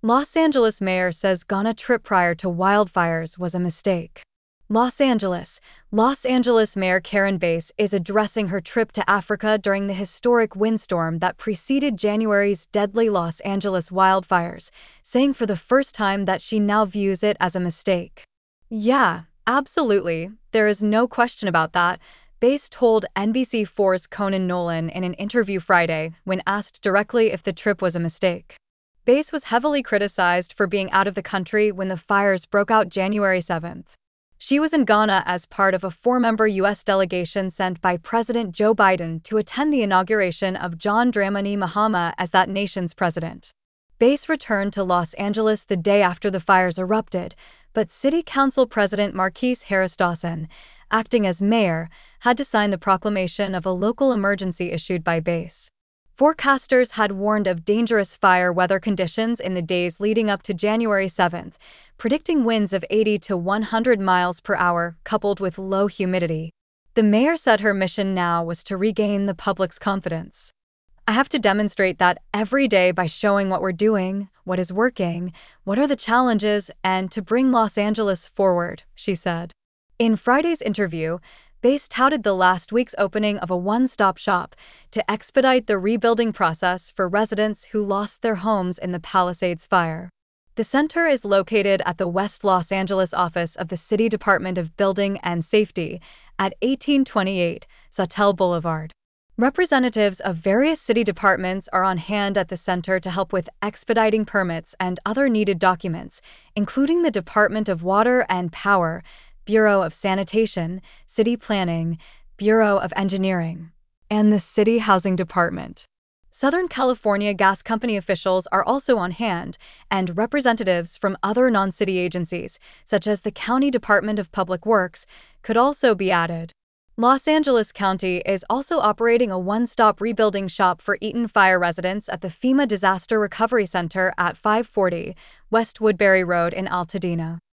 Los Angeles mayor says Ghana trip prior to wildfires was a mistake. Los Angeles. Los Angeles Mayor Karen Bass is addressing her trip to Africa during the historic windstorm that preceded January's deadly Los Angeles wildfires, saying for the first time that she now views it as a mistake. "Yeah, absolutely. There is no question about that," Bass told NBC4's Conan Nolan in an interview Friday when asked directly if the trip was a mistake. Bass was heavily criticized for being out of the country when the fires broke out January 7th. She was in Ghana as part of a four-member U.S. delegation sent by President Joe Biden to attend the inauguration of John Dramani Mahama as that nation's president. Bass returned to Los Angeles the day after the fires erupted, but City Council President Marquise Harris Dawson, acting as mayor, had to sign the proclamation of a local emergency issued by Bass. Forecasters had warned of dangerous fire weather conditions in the days leading up to January 7th, predicting winds of 80 to 100 miles per hour coupled with low humidity. The mayor said her mission now was to regain the public's confidence. "I have to demonstrate that every day by showing what we're doing, what is working, what are the challenges, and to bring Los Angeles forward," she said. In Friday's interview, Bass touted the last week's opening of a one-stop shop to expedite the rebuilding process for residents who lost their homes in the Palisades fire. The center is located at the West Los Angeles office of the City Department of Building and Safety at 1828 Sawtelle Boulevard. Representatives of various city departments are on hand at the center to help with expediting permits and other needed documents, including the Department of Water and Power, Bureau of Sanitation, City Planning, Bureau of Engineering, and the City Housing Department. Southern California Gas Company officials are also on hand, and representatives from other non-city agencies, such as the County Department of Public Works, could also be added. Los Angeles County is also operating a one-stop rebuilding shop for Eaton Fire residents at the FEMA Disaster Recovery Center at 540 West Woodbury Road in Altadena.